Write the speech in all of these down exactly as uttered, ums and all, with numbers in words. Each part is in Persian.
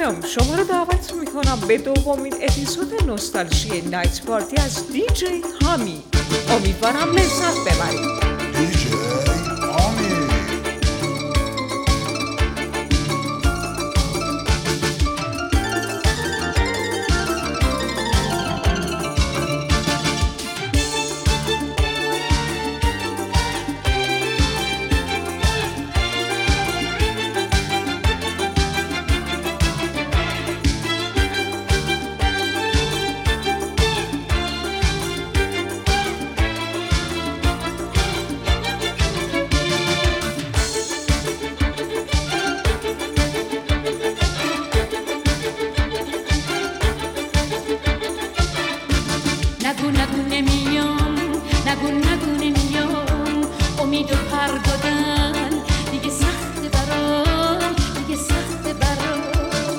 خانم، شما رو دعوت میکنم به دومین اپیزود نوستالژی نایت پارتی از دی جی هامی. امیدوارم لذت ببرید. دی جی هامی. نگو نگو نمیام، نگو نگو نمیام، امیدو پر دادن دیگه سخت برام، دیگه سخت برام.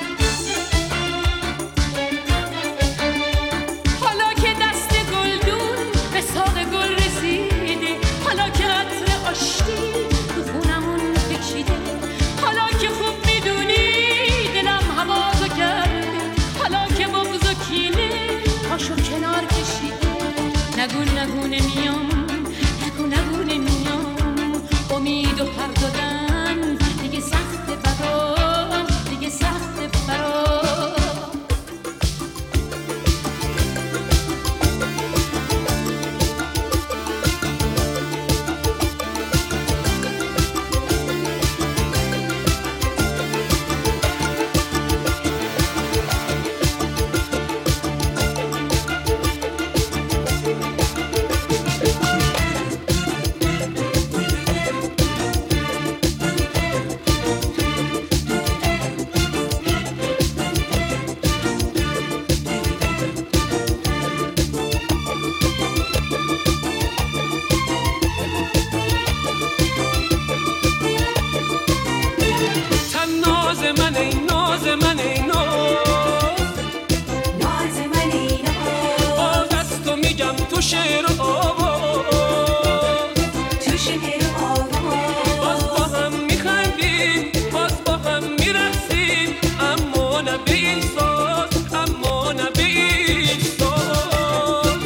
حالا که دست گلدون به ساق گل رسیده، حالا که عطر آشتی تو خونمون پیچیده، حالا که خوب میدونی دلم هوازو کرده، حالا که بغض و کینه پاشو کنار کشیده. نگو نگو نمیام، نگو نگو نمیام، امید و پر دادن دیگه سخت برام، دیگه سخت برام. تو شعر و آواز، تو شعر و آواز، باز با هم میخندیم، باز با هم میرقصیم، اما نه به این ساز، اما نه به این ساز.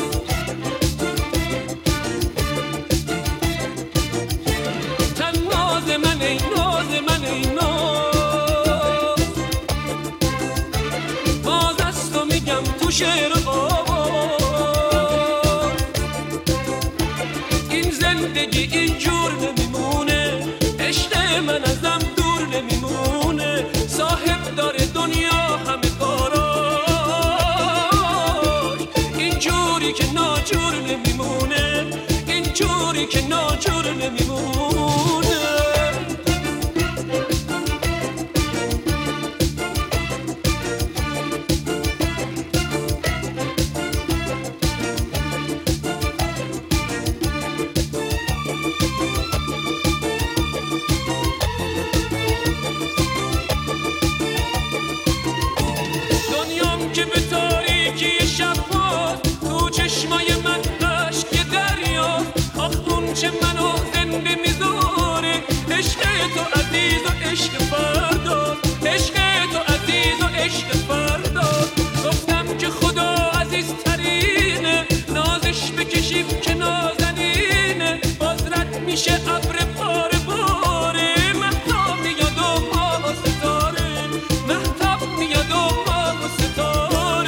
تن ناز من ای ناز من ای ناز، باز از تو میگم تو شعر و آواز. زندگی اینجور نمیمونه، عشق من ازم دور نمیمونه، صاحب داره دنیا همه کاراش، اینجوری که ناجور نمیمونه، اینجوری که ناجور نمیمونه. که به تاریکی شب باز تو چشمای من عشق دریا، آخ اون چه منو زنده میذاره، عشق تو عزیز و عشق فردا، عشق تو عزیز و عشق فردا. گفتم که خدا عزیزترینه، نازش بکشیم که نازنینه، باز رد میشه ابر پاره پاره، مهتاب میاد و ماه ستاره، مهتاب میاد و ماه ستاره.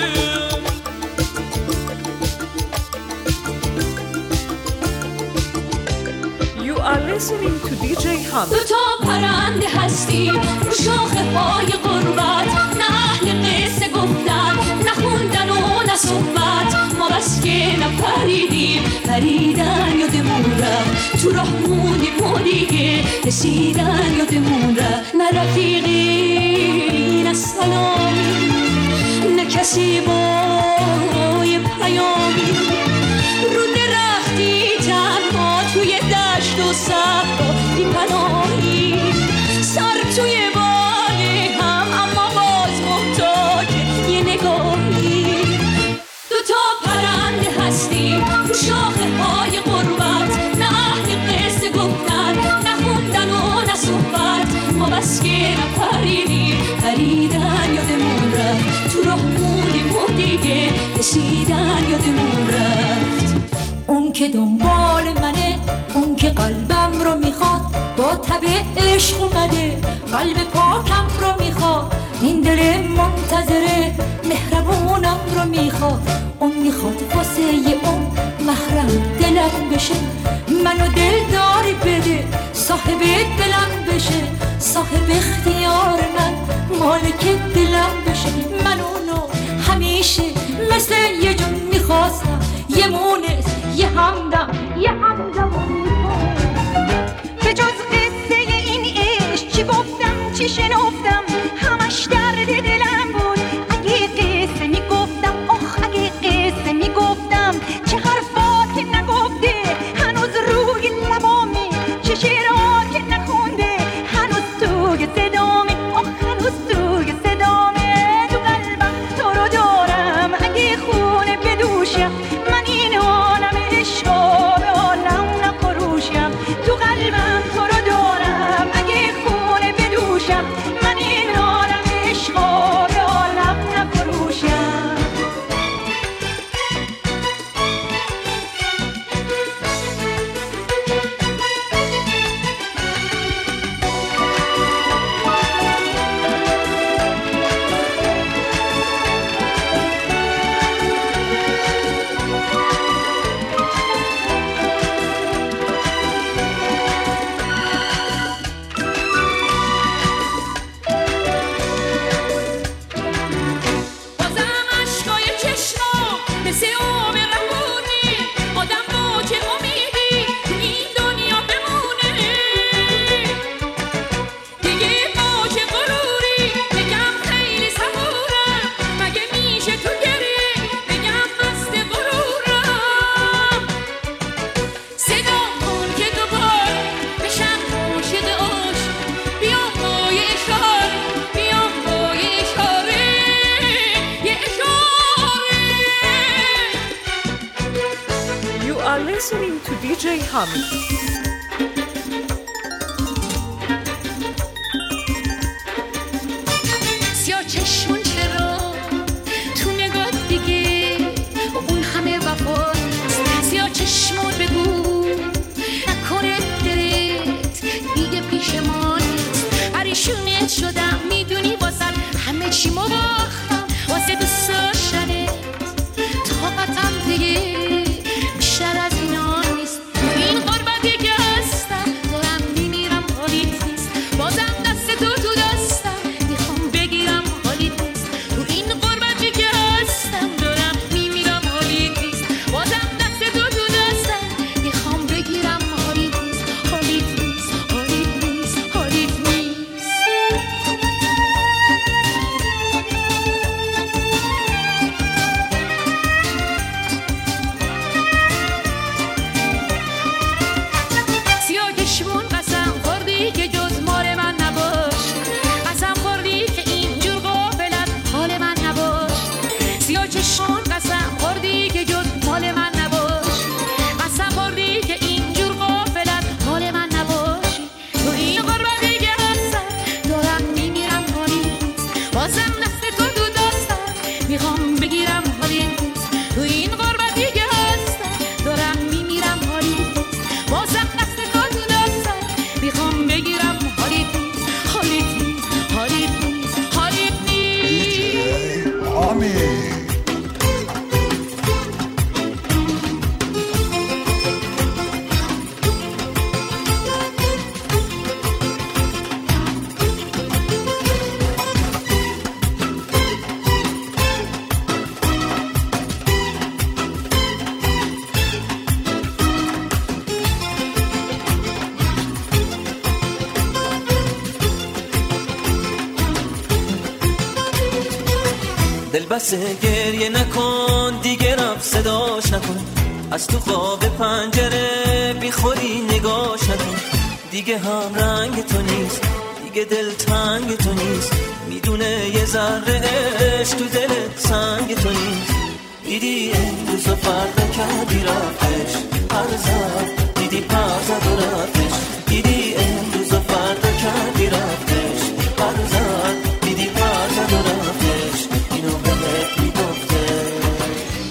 You are listening to دی جی هامی. دو تا پرنده هستیم رو شاخه های غربت، نه اهل قصه گفتن، نه خوندن و نه صحبت، ما بس که نپریدیم پریدن یادمون رفت، تو راه موندیم و دیگه رسیدن یادمون رفت. نه رفیقی نه سلامی، نه کسی بای پیامی، رو درختی تنها توی دشت و صحرا بی پناهی، سر توی باله هم اما باز محتاج یه نگاهی. دو تا پرنده هستیم رو شاخه های غربت، نه اهل قصه گفتن، نه خوندن و نه صحبت، ما بس که نپریدیم پریدن کشیدن یادمون رفت. اون که دنبال منه، اون که قلبم رو میخواد، با تب عشق اومده قلب پاکم رو میخواد. این دل منتظره مهربونم رو میخواد. اون میخواد واسه اون محرم دلم بشه، منو دلداری بده صاحب دلم بشه، صاحب اختیار من مالک دلم بشه. من اونو همیشه مثل یه جون میخواستم، یه مونس یه همدم یه همدم به جز قصه این عشق چی گفتم چی شنفتم، همش درد دلم بود. اگه قصه میگفتم آخ اگه قصه میگفتم، چه حرفا که نگفته هنوز روی لبامه، چه شعرها که نخونده هنوز توی صدامه، آخ هنوز توی صدامه. تو قلبم تو رو دارم اگه خونه بدوشم، من این عالم عشقا به عالم نفروشم. تو قلبم تو رو دارم اگه خونه بدوشم، من این عالم عشقا به عالم نفروشم. بازم عشقای چشمام مثل آب روونه، آدم با چه امیدی تو این دنیا بمونه. دیگه با چه غروری بگم خیلی صبورم، مگه میشه تو گریه بگم مست غرورم. صدا کن که دوباره بشم عاشق عاشق، بیام با یه اشاره، بیام با یه اشاره، یه اشاره. You are listening to دی جی Hami. سیاه چشمون چرا تو نگاه دیگه اون همه وفاست. سیاه چشمون بگو نکنه دلت دیگه پیش ما نیست. پریشونت شدم میدونی واسم همه چی مباختم، واسه دوست داشتنت طاقتم دیگه بیشتر از اینا نیست. تو این غربتی که هستم دارم میمیرم حالیت نیست، بازم دست تو تو دستم میخوام بگیرم حالیت نیست. تو این غربتی که هستم دارم میمیرم حالیت نیست، بازم دست تو تو دستم میخوام بگیرم حالیت نیست. حالیت نیست حالیت نیست حالیت نیست. سیاه چشمون قسم خوردی که جز مال من نباش، قسم خوردی که اینجور غافلت حال من نباش. سیاه چشمون قسم خوردی که جز مال من نباش، قسم خوردی که اینجور غافلت حال من نباش. تو این غربتی که هستم دارم میمیرم حالیت نیست، بازم دست تو تو دستم میخوام بگیرم حالیت نیست. تو این غربتی که هستم دارم میمیرم حالیت نیست، بازم دست تو تو دستم میخوام بگیرم حالیت نیست. حالیت نیست حالیت نیست حالیت دی جی نیست. Hami. دل بسه گریه نکن دیگه، رفت صداش نکن، از تو خواب پنجره بیخوری نگاش نکن. دیگه هم رنگ تو نیست، دیگه دل تنگ تو نیست، میدونه یه ذره عشق تو دلت سنگ تو نیست. دیدی امروز و فردا کردی رفتش، پر زد دیدی پر زد و رفتش. دیدی امروز و فردا کردی رفتش، پر زد دیدی پر زد و رفتش. اینو بهت میگفته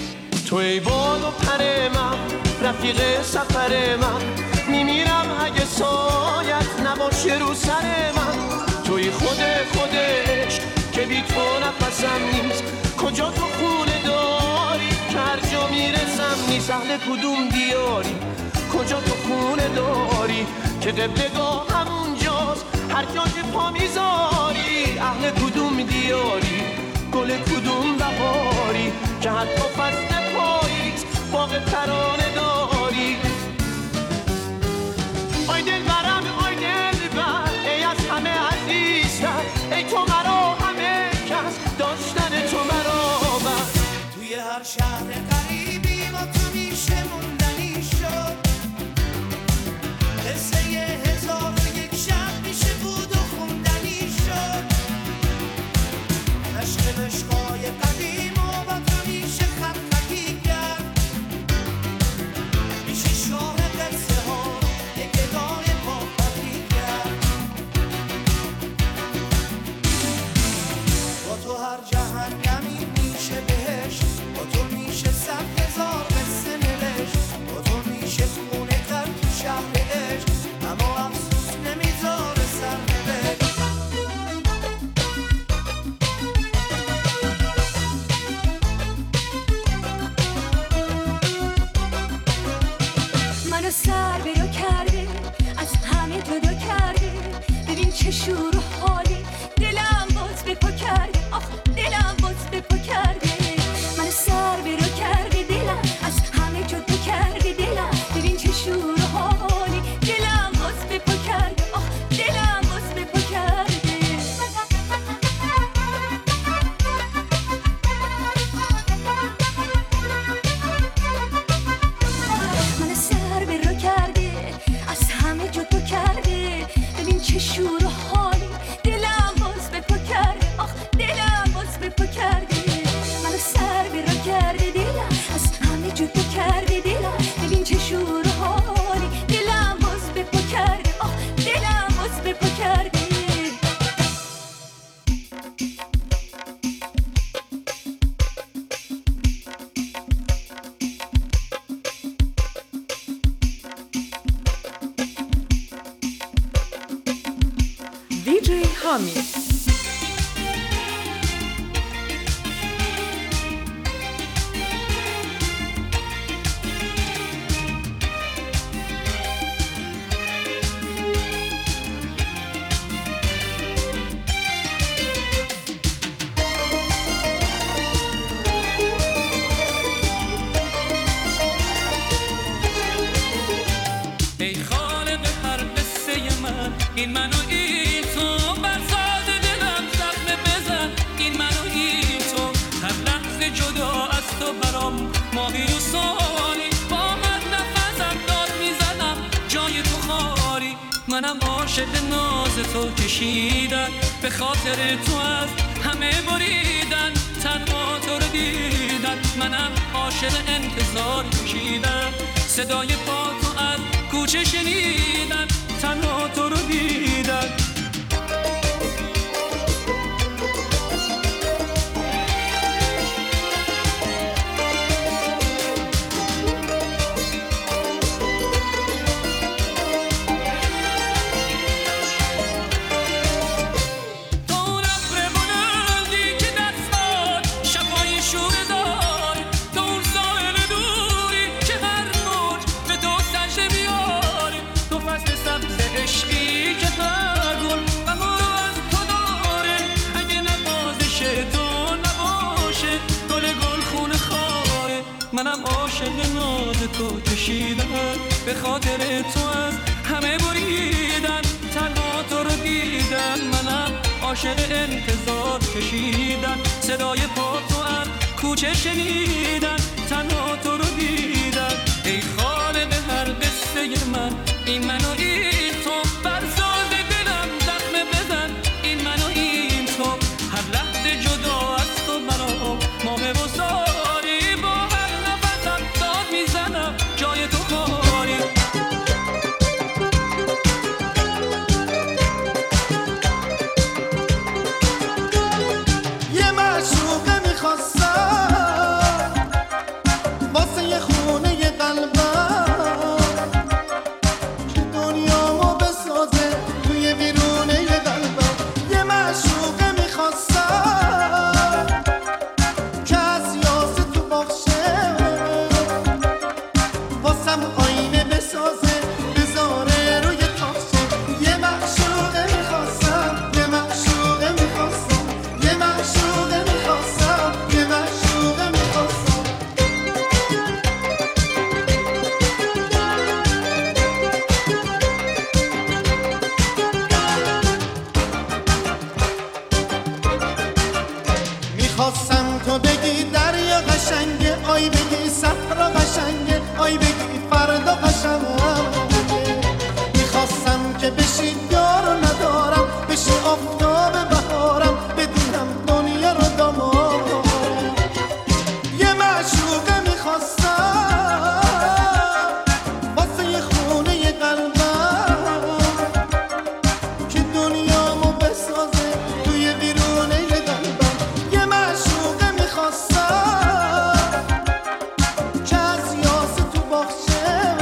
رفیق سفر من. میمیرم اگه سایت نباشه رو سر من. توی خود خودش که بی تو نفسم نیست. کجا تو خونه داری که هر جا میرسم نیست. اهل کدوم دیاری کجا تو خونه داری که قبلگاه همونجاست هر جا که پا میذاری. اهل کدوم دیاری گل کدوم بهاری که حتی فصل پاییز باغ ترانه داری. آی دل برم آی دل بر ای از همه عزیزتر. ای تو مرا همه کس داشتن تو مرا بر. توی هر شهر قریبی با تو میشه موندنی شد. قصه یه هزار و یک شب میشه بود و خوندنی شد. عشق مشقای قدیم و با تو میشه خط خطی کرد. میشه شاه قصه ها یک ادای پا خطی کرد. با تو هر جهنمی میشه بهشت. با تو میشه صد هزار قصه نوشت. با تو میشه خونه کرد تو شهر عشق. اما افسوس نمیذاره سر نوشت. منو سر برو کرده از همه جدا کرده. ببین چه شور و حالی دلم باز به پا کرده. آخ دلم باز به پا کرده. منو سر برو کرده دلم از همه جدا کرده. دلم ببین چه شور و حالی دلم باز به پا کرده. آخ دلم باز به پا کرده. منو سر برو کرده از همه جدا کرده. ببین چه شور و حالی دلم باز به پا کرده. آخ دلم باز به پا کرده. منو سر برو کرده دلم از همه جدا کرده. دلم ببین چه شور و حالی دلم باز به پا کرده. آخ دلم باز به پا کرده. دیجی هامی. ای خالق هر قصه من این منو این تو. برساز دلم زخم بزن این منو این تو. هر لحظه جدا از تو برام ماهی و سالی. با من نفسم داد میزنم جای تو خالی. منم عاشق ناز تو کشیدن به خاطر تو از همه بریدن. تنها تو رو دیدن منم عاشق انتظار کشیدن. صدای پا تو از کوچه شنیدن تنها تو رو دیدن. تو اون ابر بلندی که دستات شبای شوره داری. تو اون ساحل دوری که هر موج به تو سجده بیاری. تو فصل سبز عشقی که هر گل غم رو از تو داره. اگه نوازش تو نباشه گل گل خونه خاره. منم عاشق ناز تو کشیدم به خاطر تو از همه بریدن. تنها تو رو دیدن منم عاشق انتظار کشیدن. صدای پا تو از کوچه شنیدن تنها تو رو دیدن. ای خالق هر قصه من این منو این تو. برساز دلم زخم بزن این منو این تو. هر لحظه جدا از تو برام ماه و ساری. با هر نفسم داد میزنم جای تو خالی. یه معشوقه میخواستم واسه یه خونه یه قلبم. میخواستم تو بگی دریا قشنگه، آی بگی صحرا قشنگه، آی بگی فردا قشنگه. میخواستم که بشی یارو ندارم، بشی آفتاب بهارم، بدونم دنیا رو دامارم. یه معشوقه میخواستم واسه یه خونه یه قلبم که دنیامو بسازه توی بیرونه یه قلبم. یه معشوقه میخواستم که از یاس تو باخشه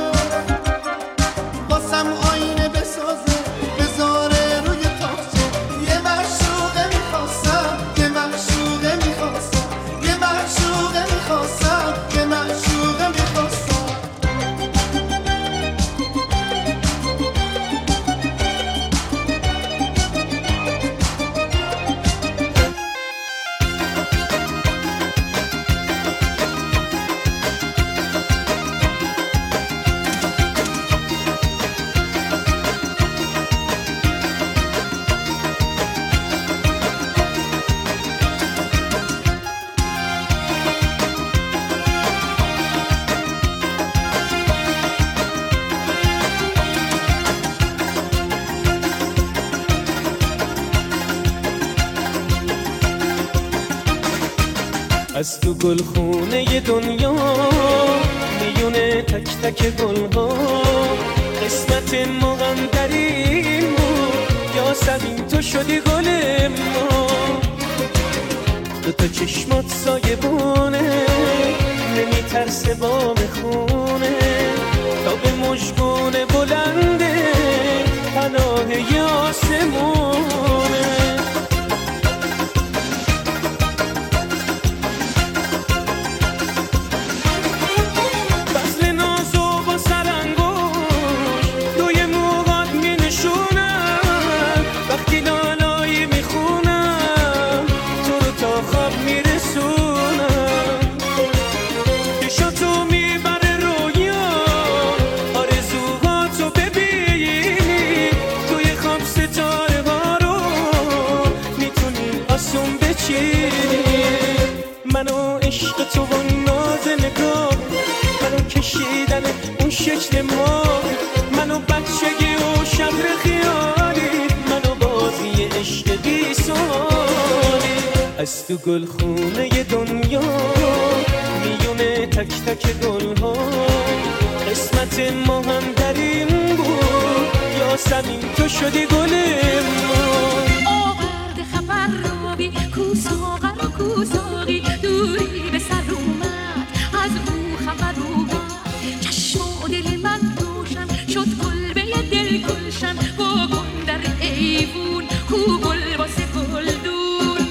واسم آینه بسازه بذاره روی تاخچه. یه معشوقه میخواستم، یه معشوقه میخواستم، یه معشوقه میخواستم، یه معشوقه میخواستم. از تو گلخونه دنیا میونه تک تک گلها، قسمت ما غم در این بود، یا زمین تو شدی گل ما. دو تا چشمات سایبونه، نمیترسه بام خونه، تا به مژگون بلنده پناه ی آسمونه. منو عشق تو و ناز نگاه، منو کشیدن اون شکل ما، منو بچگی و شهر خیالی، منو بازی عشق بی سوالی. از تو گلخونه دنیا میونه تک تک گلها، قسمت ما هم در این بود، یا زمین تو شدی گل ما. آورد خبر رو بی کوساغر و کوساقی، دوری به سر اومد از او خبر اومد. چشم و دل من روشن شد کلبه دل گلشن، واکن در ایوون کو گل واسه گلدون.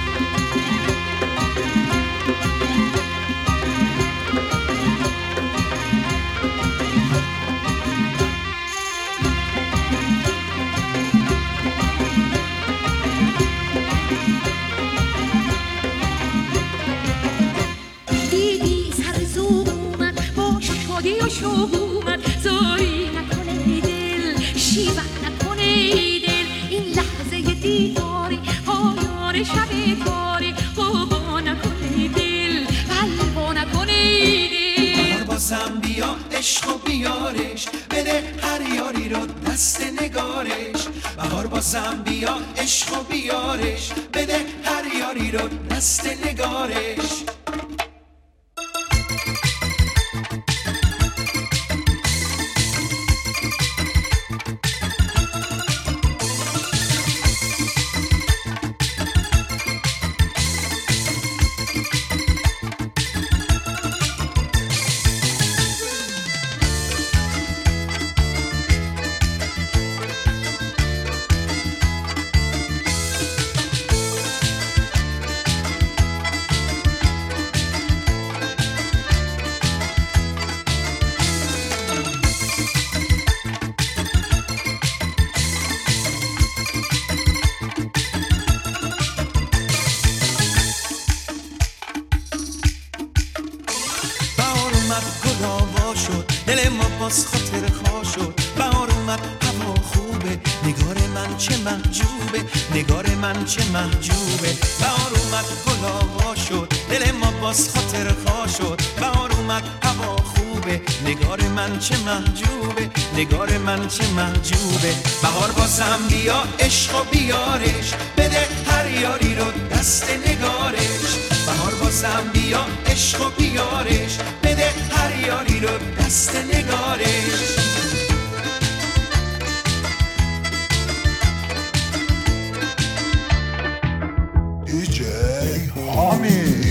و شوق اومد، زاری نکنه دل، شیون نکنه دل، این لحظه دیداری پایان شب تاری، قوقا نکنه دل، قلبا نکنه دل. بهار بازم بیا عشق و بیارش، بده هر یاری رو دست نگارش. بهار بازم بیا عشق و بیارش، بده هر یاری رو دست نگارش. باز خاطر خواه شد. بهار اومد هوا خوبه، نگار من چه محجوبه، نگار من چه محجوبه. بهار اومد گلا شد، دل ما باز خاطر خوا شد. بهار اومد هوا خوبه، نگار من چه محجوبه، نگار من چه محجوبه. بهار بازم بیا عشق و بیارش، بده هر یاری رو دست نگارش. بهار بازم بیا عشق و بیارش، بده هر یاری رو دست نگارش. دیجی حامید.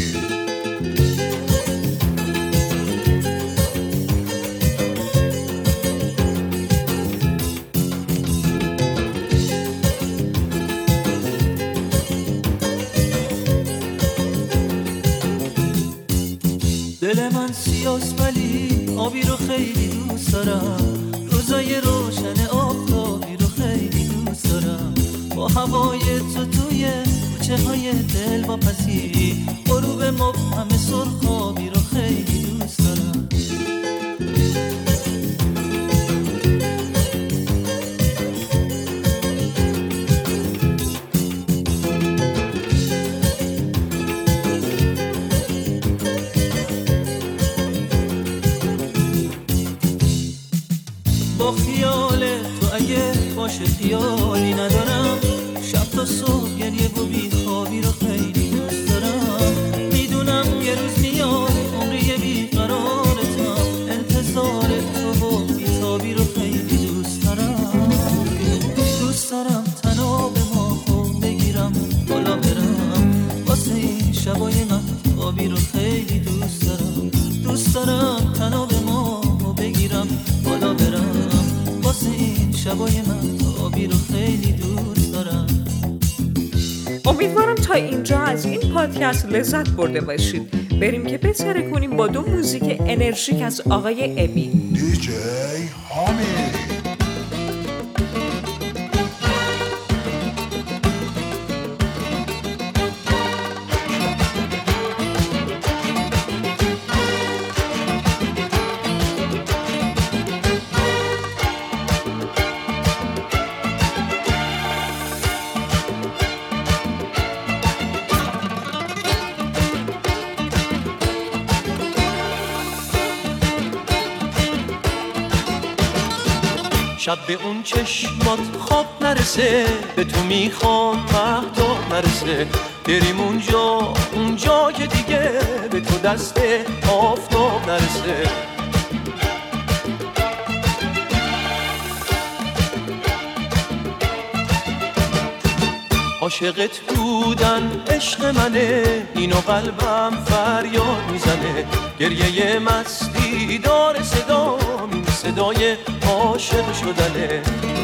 دل من سیاست ولی آبی رو خیلی دوست دارم. روزای روشن آفتابی رو خیلی دوست دارم. با هوای تو توی کوچه های دل با پسی، غروب مبهم سرخابی رو خیلی دوست دارم. با خیال تو اگه باشه خیالی ندارم. شب تا صبح گریه و بیخوابی رو خیلی دوست دارم. میدونم یه روز میاد عمری بیقرارتم، انتظار تو و بیتابی رو خیلی دوست دارم. دوست دارم تناب ماهو بگیرم بالا برم، واسه این شبای مهتابی رو خیلی دوست دارم. دوست دارم تناب ماهو بگیرم بالا برم، واسه این شبای مهتابی رو خیلی دوست دارم. امیدوارم تا اینجا از این پادکست لذت برده باشید. بریم که بسره کنیم با دو موزیک انرژیک از آقای امی. دیجی حامید. شب به اون چشمات خواب نرسه، به تو میخوام مهتاب نرسه. بریم اونجا اونجا که دیگه به تو دست آفتاب نرسه. عاشقت بودن عشق منه، اینو قلبم فریاد میزنه. گریه مستی داره صدا، این صدای عاشق شدنه.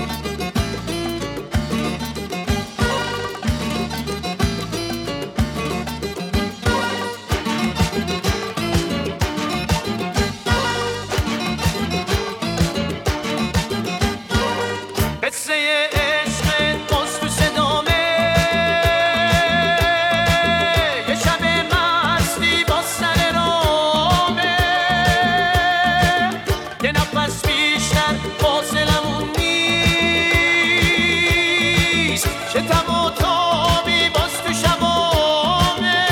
قصه عشق باز تو صدامه، یه شب مستی با سر رامه. یه نفس بیشتر فاصلمون نیست، چه تب و تابی باز تو شبامه.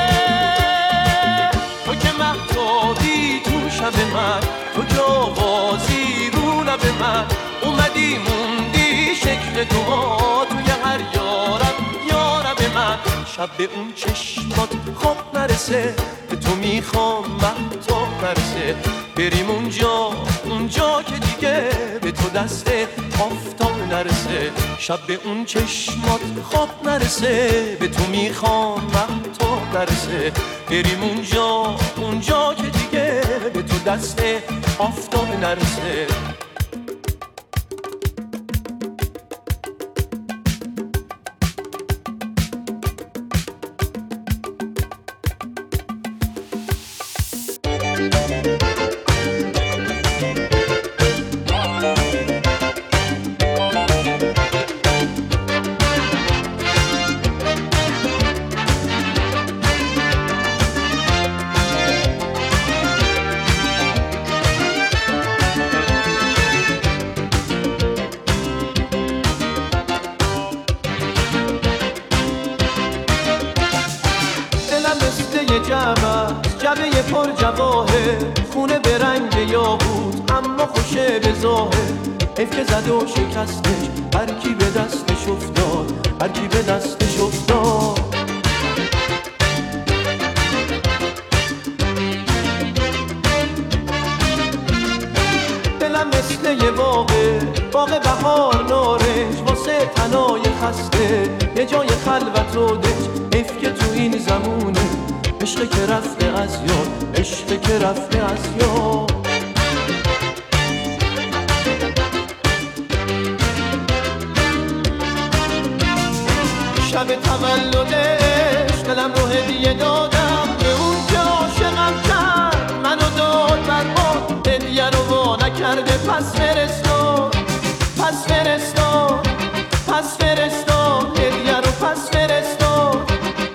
تو که مهتابی تو شب من، تو جوازی رو لب من. اومدی موندی شکل تو ها توی هر یارم یارم من. شب به اون چشمات خواب نرسه، به تو میخوام مهتاب نرسه. بریم اونجا اونجا که دیگه به تو دست آفتاب نرسه. شب به اون چشمات خواب نرسه، به تو میخوام مهتاب نرسه. بریم اونجا اونجا که دیگه به تو دست آفتاب نرسه. جمع جبه پر جواهر خونه به رنگ یاقوت اما خوشه به ظاهر حیف که زد و شکستش هر کی به دستش افتاد هر کی به دستش افتاد دلم مثل یه باغه باغ بهار نارنج واسه تنای خسته یه جای خلوت و دنج حیف که تو این زمونه عشق که رفته از یاد عشق که رفته از یاد شب تولدش دلم رو هدیه دادم به اون که عاشقم کرد منو داد بر باد هدیه رو وا نکرده پس فرستاد پس فرستاد پس فرستاد هدیه رو پس فرستاد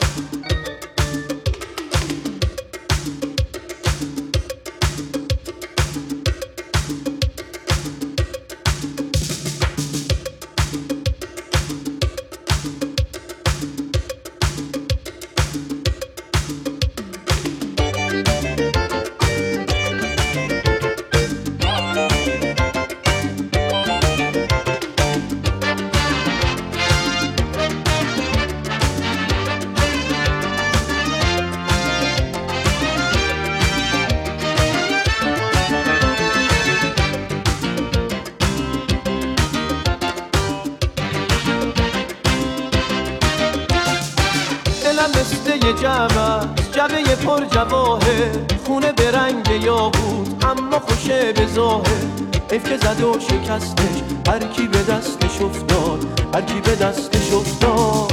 مثل یه جمع جبه پر جواهر خونه به رنگ یاقوت اما خوشه به ظاهر حیف که زد و شکستش هر کی به دستش افتاد هر کی به دستش افتاد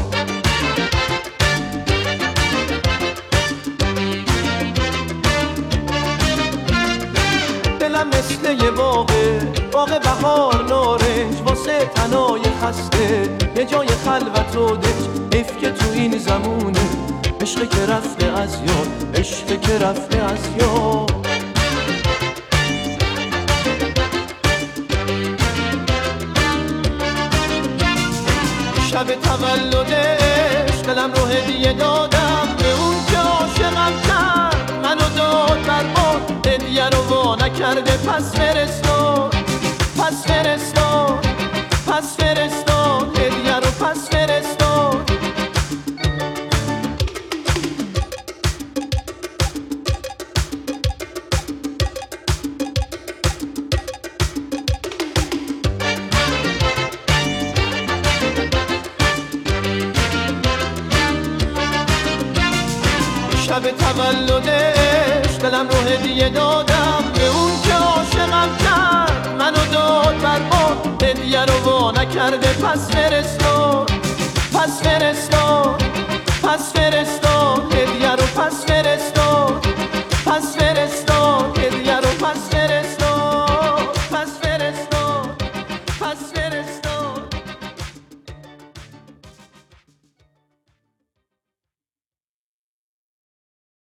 دلم مثل یه باغه باغ بهار نارنج واسه تنای خسته یه جای خلوت و دنج حیف که تو این زمونه عشق که رفته از یاد عشق که رفته از یاد شب تولدش دلم رو هدیه دادم به اون که عاشقم کرد منو داد بر باد هدیه رو وا نکرده پس فرستاد پس فرستاد پس فرستاد هدیه رو پس فرستاد شب تولدش دلم رو هدیه دادم به اون که عاشقم کرد منو داد بر باد هدیه رو وا نکرده پس فرستاد پس فرستاد پس فرستاد